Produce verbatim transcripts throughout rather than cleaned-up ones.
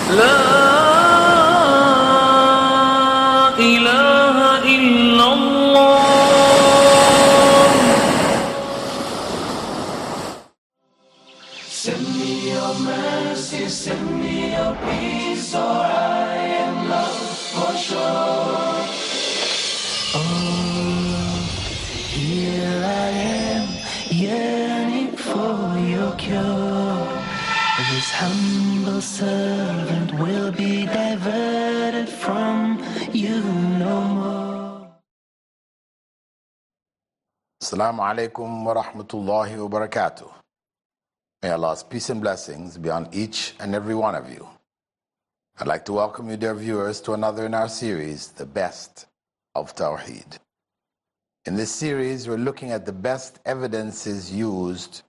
لا إله إلا الله. Send me your mercy, send me your peace, or I am lost for sure. Oh, here I am, yearning for your cure. This humble servant will be diverted from you no more. Assalamu alaikum wa rahmatullahi wa barakatuh. May Allah's peace and blessings be on each and every one of you. I'd like to welcome you, dear viewers, to another in our series, The Best of Tawheed. In this series, we're looking at the best evidences used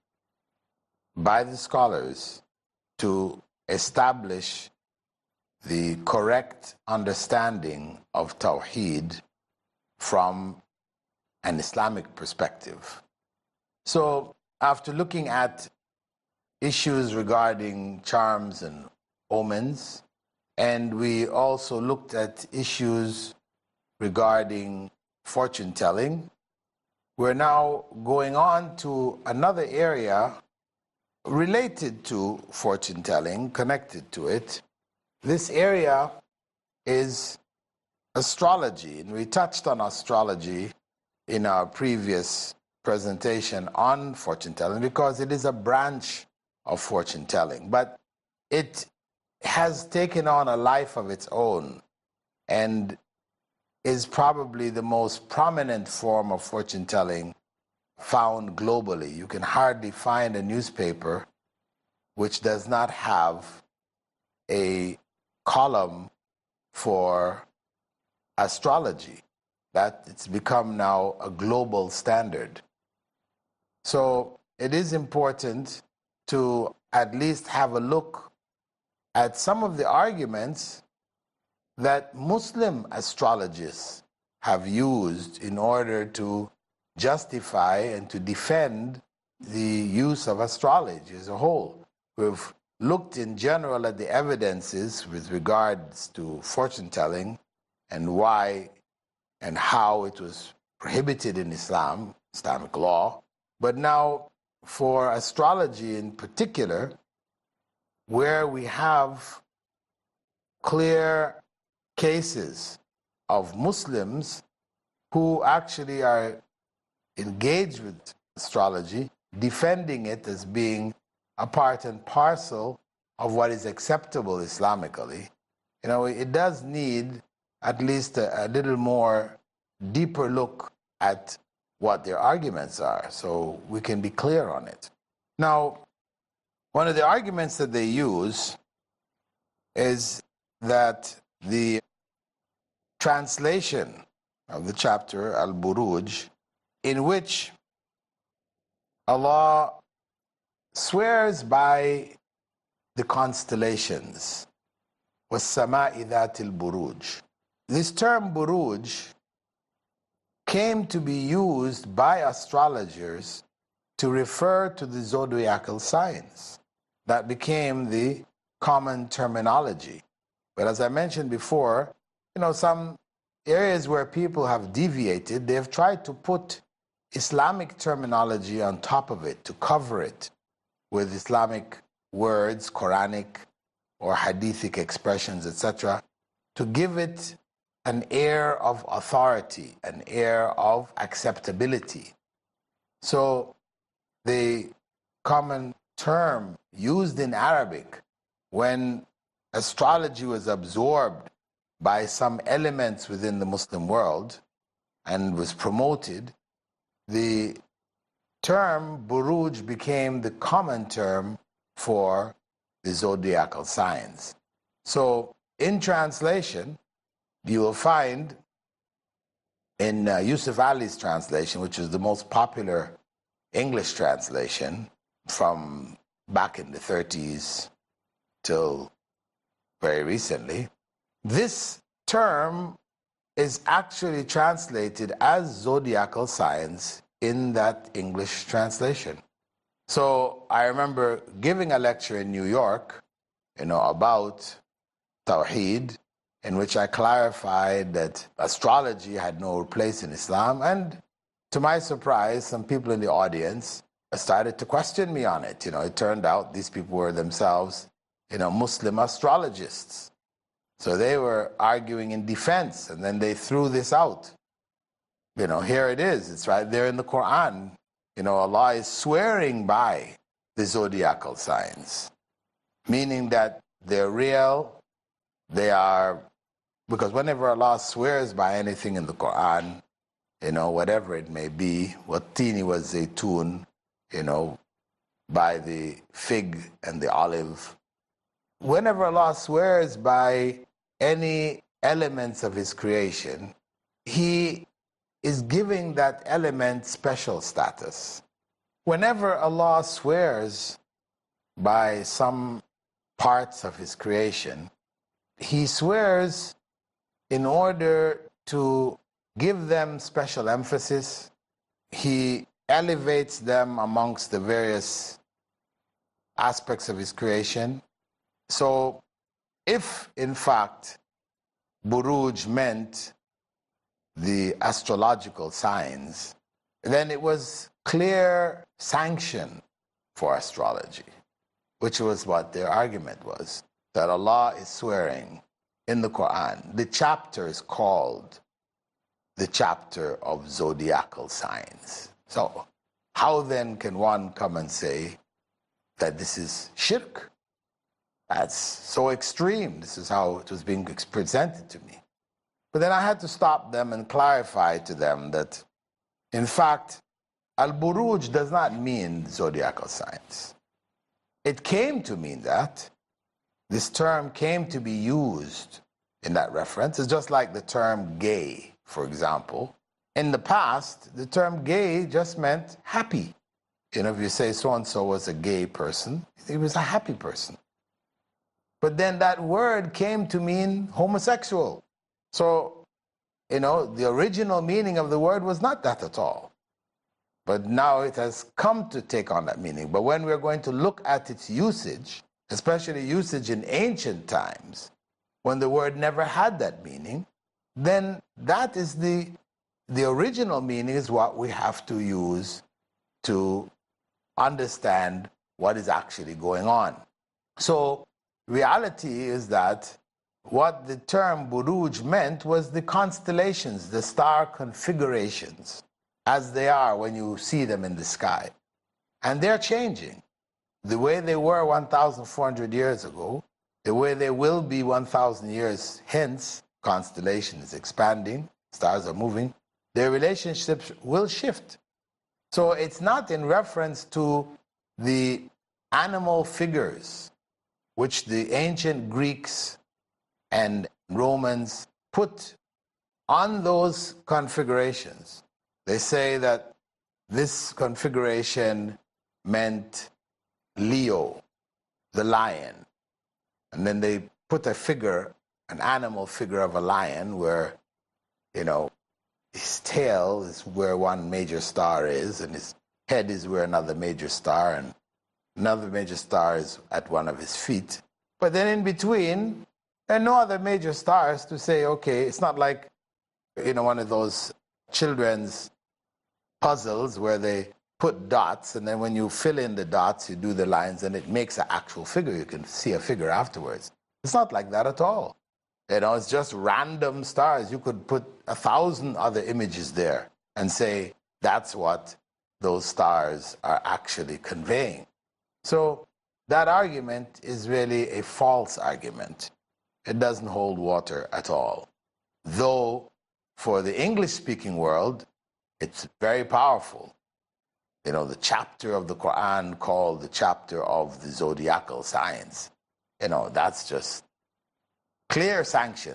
by the scholars to establish the correct understanding of Tawheed from an Islamic perspective. So, after looking at issues regarding charms and omens, and we also looked at issues regarding fortune telling, we're now going on to another area related to fortune telling, connected to it. This area is astrology, and we touched on astrology in our previous presentation on fortune telling because it is a branch of fortune telling, but it has taken on a life of its own and is probably the most prominent form of fortune telling found globally. You can hardly find a newspaper which does not have a column for astrology. That it's become now a global standard. So it is important to at least have a look at some of the arguments that Muslim astrologists have used in order to justify and to defend the use of astrology as a whole. We've looked in general at the evidences with regards to fortune telling and why and how it was prohibited in Islam, Islamic law. But now for astrology in particular, where we have clear cases of Muslims who actually are engaged with astrology, defending it as being a part and parcel of what is acceptable Islamically, you know, it does need at least a, a little more deeper look at what their arguments are so we can be clear on it. Now, one of the arguments that they use is that the translation of the chapter, Al-Buruj, in which Allah swears by the constellations, وَالسَّمَاءِ ذَاتِ الْبُرُوجِ. This term Buruj came to be used by astrologers to refer to the zodiacal signs. That became the common terminology. But as I mentioned before, you know, some areas where people have deviated, they've tried to put Islamic terminology on top of it, to cover it with Islamic words, Quranic or Hadithic expressions, et cetera, to give it an air of authority, an air of acceptability. So the common term used in Arabic when astrology was absorbed by some elements within the Muslim world and was promoted, the term Buruj became the common term for the zodiacal signs. So in translation, you will find in uh, Yusuf Ali's translation, which is the most popular English translation from back in the thirties till very recently, this term is actually translated as zodiacal signs in that English translation. So I remember giving a lecture in New York, you know, about Tawheed, in which I clarified that astrology had no place in Islam. And to my surprise, some people in the audience started to question me on it. You know, it turned out these people were themselves, you know, Muslim astrologists. So they were arguing in defense, and then they threw this out. You know, here it is. It's right there in the Quran. You know, Allah is swearing by the zodiacal signs, meaning that they're real, they are, because whenever Allah swears by anything in the Quran, you know, whatever it may be, wattini wa zaytun, you know, by the fig and the olive, whenever Allah swears by any elements of his creation, he is giving that element special status. Whenever Allah swears by some parts of his creation, he swears in order to give them special emphasis. He elevates them amongst the various aspects of his creation. So if, in fact, Buruj meant the astrological signs, then it was clear sanction for astrology, which was what their argument was, that Allah is swearing in the Quran. The chapter is called the chapter of zodiacal signs. So how then can one come and say that this is shirk? That's so extreme. This is how it was being presented to me. But then I had to stop them and clarify to them that, in fact, Al-Buruj does not mean zodiacal signs. It came to mean that. This term came to be used in that reference. It's just like the term gay, for example. In the past, the term gay just meant happy. You know, if you say so-and-so was a gay person, he was a happy person. But then that word came to mean homosexual. So, you know, the original meaning of the word was not that at all. But now it has come to take on that meaning. But when we're going to look at its usage, especially usage in ancient times, when the word never had that meaning, then that is the, the original meaning is what we have to use to understand what is actually going on. So reality is that what the term Buruj meant was the constellations, the star configurations, as they are when you see them in the sky. And they're changing. The way they were one thousand four hundred years ago, the way they will be one thousand years hence, constellation is expanding, stars are moving, their relationships will shift. So it's not in reference to the animal figures which the ancient Greeks and Romans put on those configurations. They say that this configuration meant Leo, the lion. And then they put a figure, an animal figure of a lion where, you know, his tail is where one major star is, and his head is where another major star, and another major star is at one of his feet. But then in between, there are no other major stars to say, okay, it's not like, you know, one of those children's puzzles where they put dots, and then when you fill in the dots, you do the lines, and it makes an actual figure. You can see a figure afterwards. It's not like that at all. You know, it's just random stars. You could put a thousand other images there and say that's what those stars are actually conveying. So that argument is really a false argument. It doesn't hold water at all. Though for the English-speaking world, it's very powerful. You know, the chapter of the Quran called the chapter of the zodiacal signs. You know, that's just clear sanction.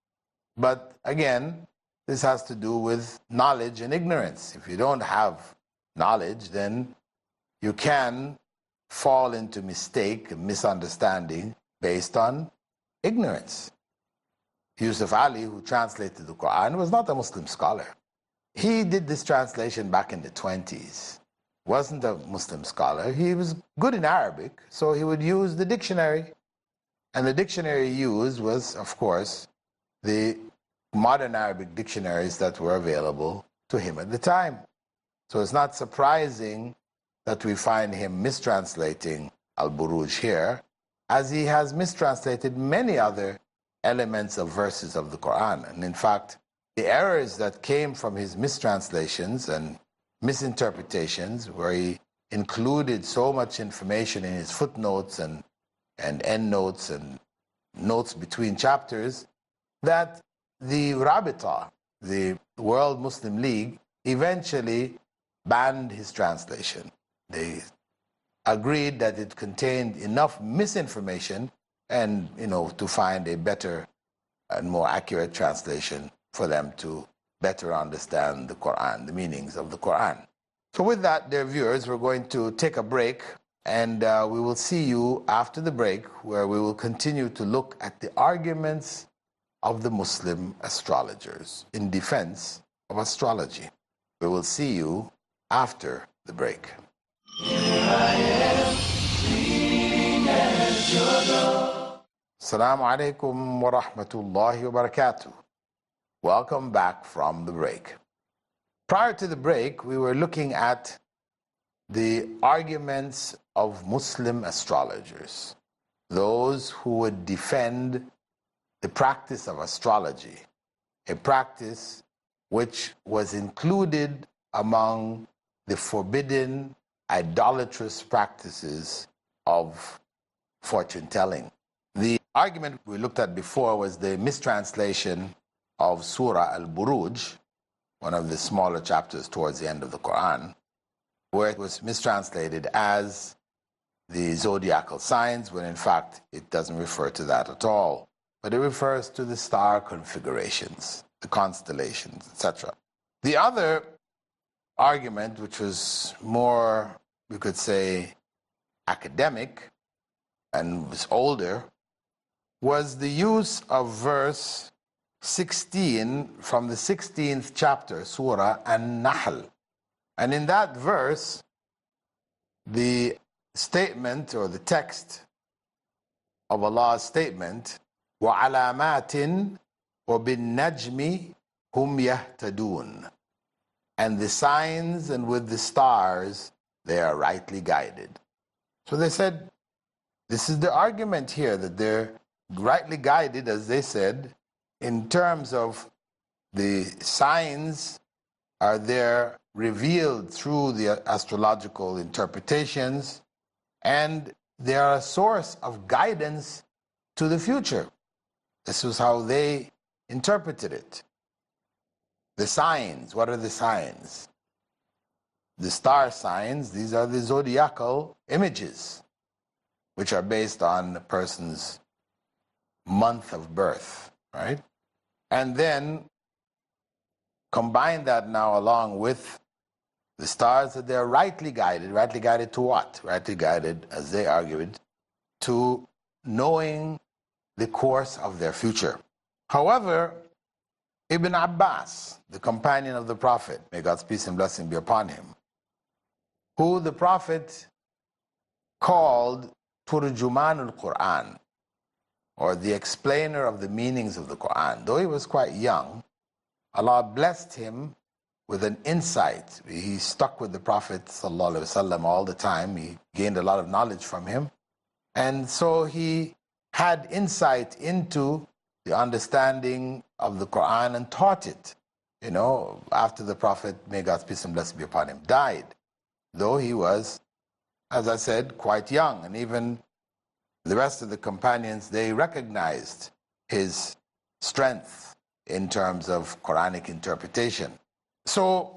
But again, this has to do with knowledge and ignorance. If you don't have knowledge, then you can fall into mistake and misunderstanding based on ignorance. Yusuf Ali, who translated the Quran, was not a Muslim scholar. He did this translation back in the twenties. Wasn't a Muslim scholar. He was good in Arabic, so he would use the dictionary. And the dictionary used was, of course, the modern Arabic dictionaries that were available to him at the time. So it's not surprising that we find him mistranslating Al-Buruj here, as he has mistranslated many other elements of verses of the Quran. And in fact, the errors that came from his mistranslations and misinterpretations, where he included so much information in his footnotes and, and endnotes and notes between chapters, that the Rabita, the World Muslim League, eventually banned his translation. They agreed that it contained enough misinformation and, you know, to find a better and more accurate translation for them to better understand the Quran, the meanings of the Quran. So with that, dear viewers, we're going to take a break, and uh, we will see you after the break, where we will continue to look at the arguments of the Muslim astrologers in defense of astrology. We will see you after the break. Assalamu alaikum wa rahmatullahi wa barakatuh. Welcome back from the break. Prior to the break, we were looking at the arguments of Muslim astrologers, those who would defend the practice of astrology, a practice which was included among the forbidden idolatrous practices of fortune telling. The argument we looked at before was the mistranslation of Surah Al-Buruj, one of the smaller chapters towards the end of the Quran, where it was mistranslated as the zodiacal signs, when in fact it doesn't refer to that at all, but it refers to the star configurations, the constellations, et cetera. The other argument, which was more, we could say, academic and was older, was the use of verse sixteen from the sixteenth chapter, Surah An-Nahl. And in that verse, the statement or the text of Allah's statement, وَعَلَامَاتٍ وَبِالنَّجْمِ هُمْ يَهْتَدُونَ, and the signs and with the stars they are rightly guided. So they said, this is the argument here, that they're rightly guided, as they said, in terms of the signs are there revealed through the astrological interpretations, and they are a source of guidance to the future. This was how they interpreted it. The signs, what are the signs? The star signs, these are the zodiacal images, which are based on a person's month of birth, right? And then combine that now along with the stars, that they're rightly guided. Rightly guided to what? Rightly guided, as they argued, to knowing the course of their future. However, Ibn Abbas, the companion of the Prophet, may God's peace and blessing be upon him, who the Prophet called Turjuman al-Quran, or the explainer of the meanings of the Quran. Though he was quite young, Allah blessed him with an insight. He stuck with the Prophet ﷺ all the time. He gained a lot of knowledge from him. And so he had insight into the understanding of the Quran and taught it, you know, after the Prophet, may God's peace and blessing be upon him, died. Though he was, as I said, quite young. And even the rest of the companions, they recognized his strength in terms of Quranic interpretation. So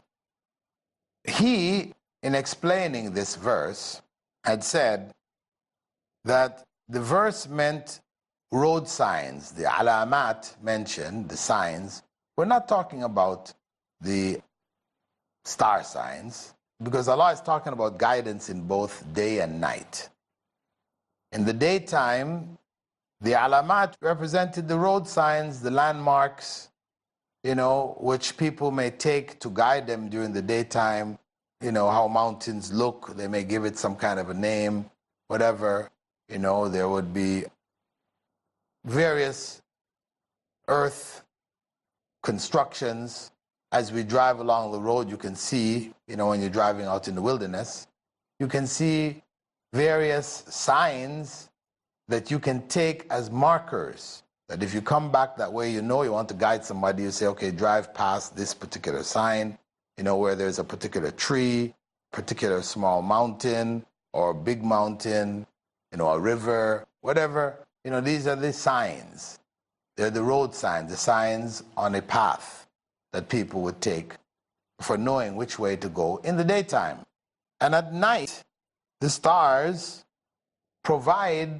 he, in explaining this verse, had said that the verse meant road signs. The alamat mentioned, the signs. We're not talking about the star signs, because Allah is talking about guidance in both day and night. In the daytime, the alamat represented the road signs, the landmarks, you know, which people may take to guide them during the daytime. You know, how mountains look, they may give it some kind of a name, whatever. You know, there would be various earth constructions. As we drive along the road, you can see, you know, when you're driving out in the wilderness, you can see various signs that you can take as markers. That if you come back that way, you know you want to guide somebody, you say, okay, drive past this particular sign, you know, where there's a particular tree, particular small mountain, or a big mountain, you know, a river, whatever. You know, these are the signs. They're the road signs, the signs on a path that people would take for knowing which way to go in the daytime. And at night, the stars provide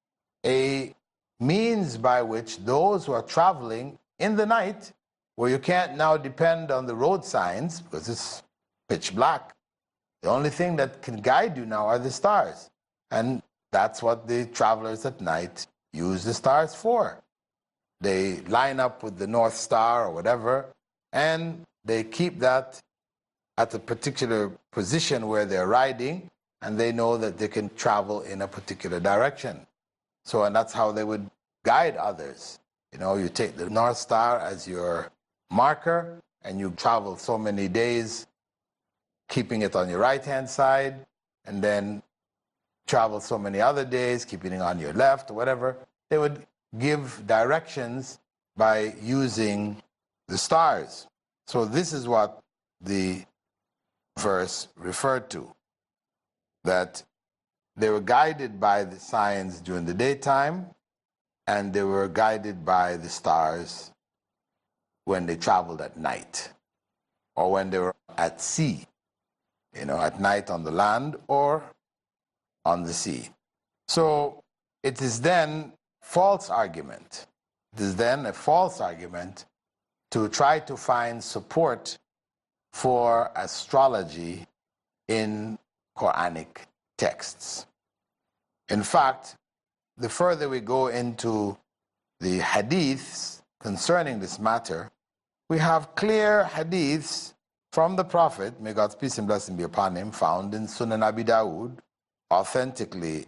a means by which those who are traveling in the night, where you can't now depend on the road signs because it's pitch black, the only thing that can guide you now are the stars. And that's what the travelers at night use the stars for. They line up with the North Star or whatever, and they keep that at a particular position where they're riding, and they know that they can travel in a particular direction. So, and that's how they would guide others. You know, you take the North Star as your marker, and you travel so many days keeping it on your right-hand side, and then travel so many other days keeping it on your left or whatever. They would give directions by using the stars. So this is what the verse referred to, that they were guided by the signs during the daytime, and they were guided by the stars when they traveled at night, or when they were at sea, you know, at night on the land or on the sea. So it is then false argument. It is then a false argument to try to find support for astrology in Quranic texts. In fact, the further we go into the hadiths concerning this matter, we have clear hadiths from the Prophet, may God's peace and blessing be upon him, found in Sunan Abi Dawud, authentically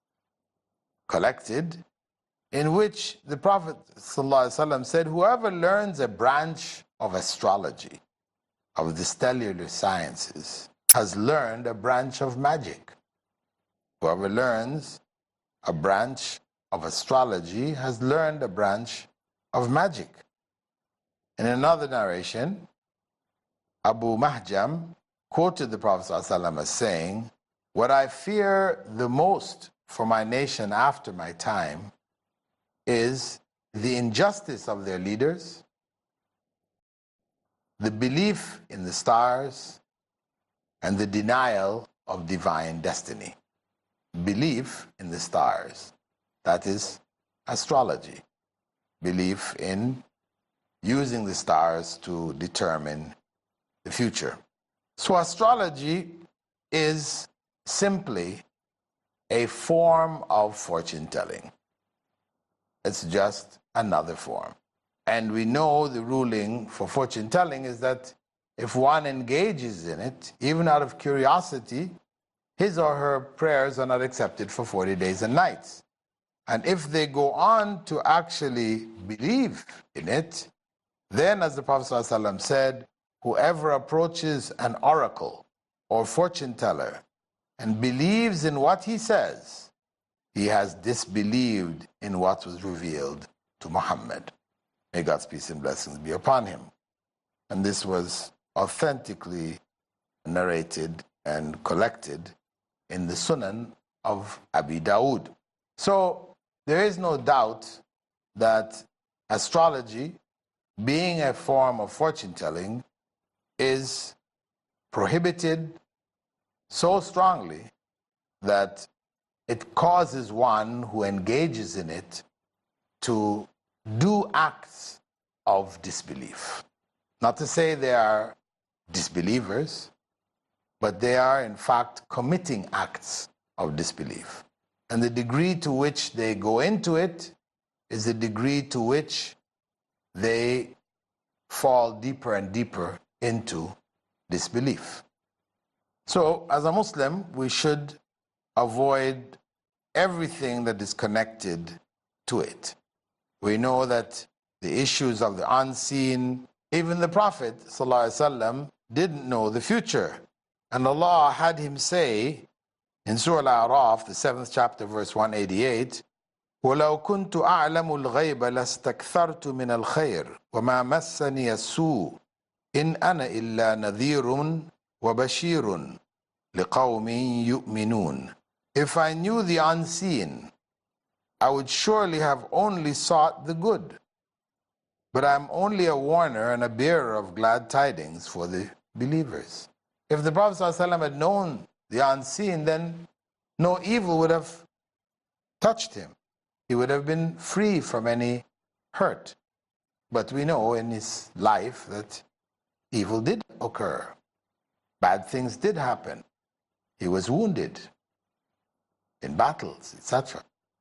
collected, in which the Prophet ﷺ said, whoever learns a branch of astrology, of the stellar sciences, has learned a branch of magic. Whoever learns a branch of astrology has learned a branch of magic. In another narration, Abu Mahjam quoted the Prophet ﷺ as saying, what I fear the most for my nation after my time is the injustice of their leaders, the belief in the stars, and the denial of divine destiny. Belief in the stars, that is astrology. Belief in using the stars to determine the future. So astrology is simply a form of fortune telling. It's just another form. And we know the ruling for fortune telling is that if one engages in it, even out of curiosity, his or her prayers are not accepted for forty days and nights. And if they go on to actually believe in it, then, as the Prophet ﷺ said, whoever approaches an oracle or fortune teller and believes in what he says, he has disbelieved in what was revealed to Muhammad. May God's peace and blessings be upon him. And this was authentically narrated and collected in the Sunan of Abi Dawud. So there is no doubt that astrology, being a form of fortune telling, is prohibited so strongly that it causes one who engages in it to do acts of disbelief. Not to say they are disbelievers, but they are in fact committing acts of disbelief. And the degree to which they go into it is the degree to which they fall deeper and deeper into disbelief. So, as a Muslim, we should avoid everything that is connected to it. We know that the issues of the unseen, even the Prophet ﷺ didn't know the future. And Allah had him say in Surah Al-A'raf, the seventh chapter, verse one eighty-eight, وَلَوْ كُنْتُ أَعْلَمُ الْغَيْبَ لَاسْتَكْثَرْتُ مِنَ الْخَيْرِ وَمَا مَسَّنِيَ السُّوءُ إِنْ أَنَا إِلَّا نَذِيرٌ وَبَشِيرٌ لِقَوْمٍ يُؤْمِنُونَ. If I knew the unseen, I would surely have only sought the good. But I'm only a warner and a bearer of glad tidings for the believers. If the Prophet ﷺ had known the unseen, then no evil would have touched him. He would have been free from any hurt. But we know in his life that evil did occur. Bad things did happen. He was wounded in battles, et cetera.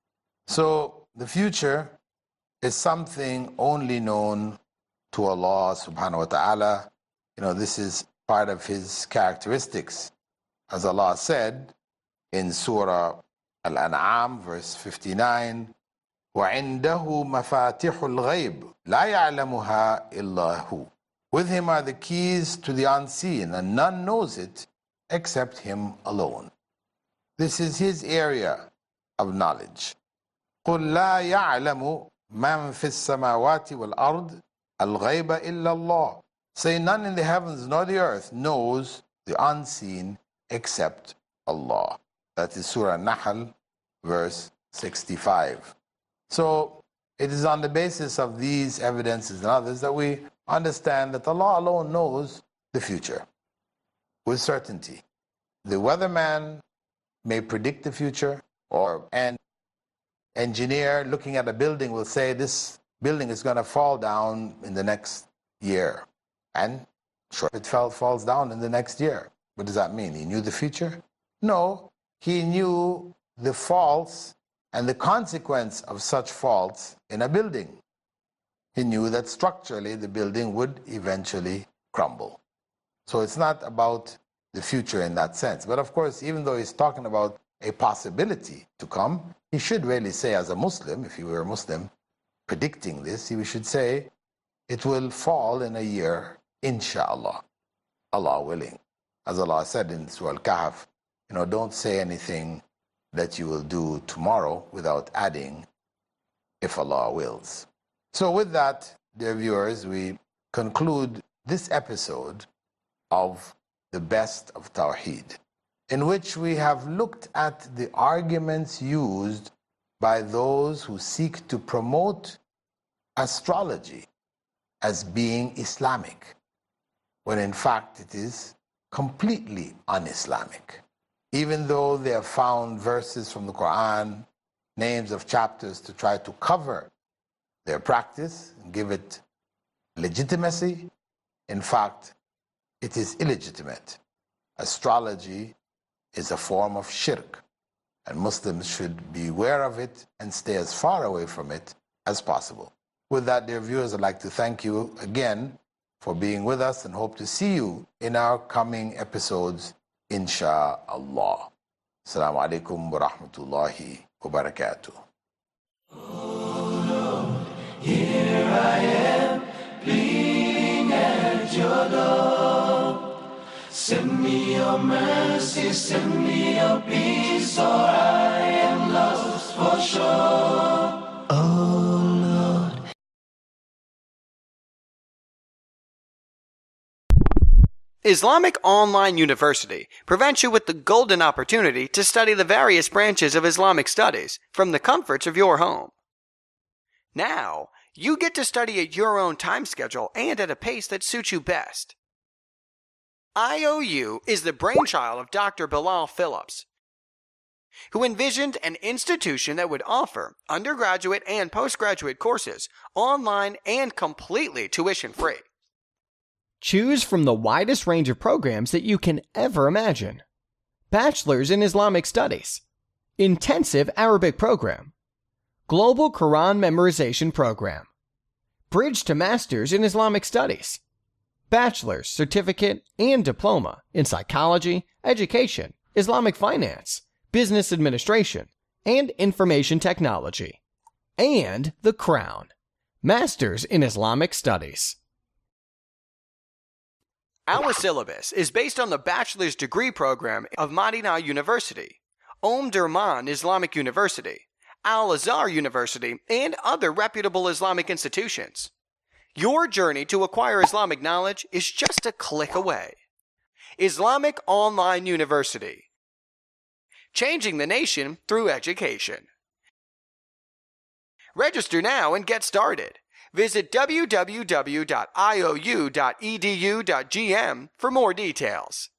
So the future is something only known to Allah subhanahu wa ta'ala. You know, this is part of his characteristics. As Allah said in Surah Al-An'am, verse fifty-nine, وَعِنْدَهُ مَفَاتِحُ الْغَيْبِ لَا يَعْلَمُهَا إِلَّا هُ. With him are the keys to the unseen, and none knows it except him alone. This is his area of knowledge. قُلْ لَا يَعْلَمُ مَنْ فِي السَّمَاوَاتِ وَالْأَرْضِ الْغَيْبَ إِلَّا اللَّهِ. Say, none in the heavens nor the earth knows the unseen except Allah. That is Surah Nahl, verse sixty-five. So it is on the basis of these evidences and others that we understand that Allah alone knows the future with certainty. The weatherman may predict the future, or an engineer looking at a building will say this building is going to fall down in the next year. And sure, it fell, falls down in the next year. What does that mean? He knew the future? No, he knew the faults and the consequence of such faults in a building. He knew that structurally the building would eventually crumble. So it's not about the future in that sense. But of course, even though he's talking about a possibility to come, he should really say, as a Muslim, if he were a Muslim, predicting this, he should say, it will fall in a year, inshallah, Allah willing. As Allah said in Surah Al-Kahf, you know, don't say anything that you will do tomorrow without adding, if Allah wills. So with that, dear viewers, we conclude this episode of The Best of Tawheed, in which we have looked at the arguments used by those who seek to promote astrology as being Islamic, when in fact it is completely un-Islamic. Even though they have found verses from the Quran, names of chapters to try to cover their practice and give it legitimacy, in fact, it is illegitimate. Astrology is a form of shirk, and Muslims should be aware of it and stay as far away from it as possible. With that, dear viewers, I'd like to thank you again for being with us and hope to see you in our coming episodes, insha'Allah. Assalamu alaikum wa rahmatullahi wa barakatuh. Oh Lord, here I am, pleading at your door. Send me your mercy, send me your peace, or I am lost for sure. Oh Lord. Islamic Online University presents you with the golden opportunity to study the various branches of Islamic studies from the comforts of your home. Now, you get to study at your own time schedule and at a pace that suits you best. I O U is the brainchild of Doctor Bilal Phillips, who envisioned an institution that would offer undergraduate and postgraduate courses online and completely tuition-free. Choose from the widest range of programs that you can ever imagine. Bachelor's in Islamic Studies, Intensive Arabic Program, Global Quran Memorization Program, Bridge to Master's in Islamic Studies, Bachelor's, Certificate, and Diploma in Psychology, Education, Islamic Finance, Business Administration, and Information Technology. and the Crown, Masters in Islamic Studies. Our syllabus is based on the bachelor's degree program of Madinah University, Om Durman Islamic University, Al-Azhar University, and other reputable Islamic institutions. Your journey to acquire Islamic knowledge is just a click away. Islamic Online University, changing the nation through education. Register now and get started. Visit w w w dot i o u dot e d u dot g m for more details.